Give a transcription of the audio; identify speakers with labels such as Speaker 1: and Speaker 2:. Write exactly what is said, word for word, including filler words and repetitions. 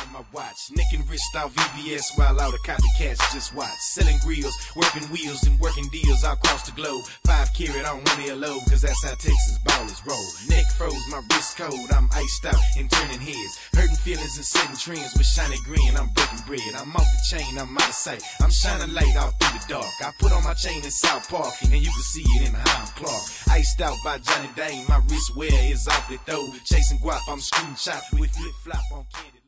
Speaker 1: on my watch. Nick and Rich style V V S while all the copycats just watch. Selling grills, working wheels and working deals all across the globe. Five carat on one L O, cause that's how Texas ballers roll. Neck froze, my wrist cold, I'm iced out and turning heads. Hurting feelings and setting trends with shiny grin, I'm breaking bread. I'm off the chain, I'm out of sight. I'm shining light out through the dark. I put on my chain in South Park, and you can see it in the Highland Clark. Iced out by Johnny Dane, my wrist wear is off the throw. Chasing guap, I'm screwing chop with flip flop on candy.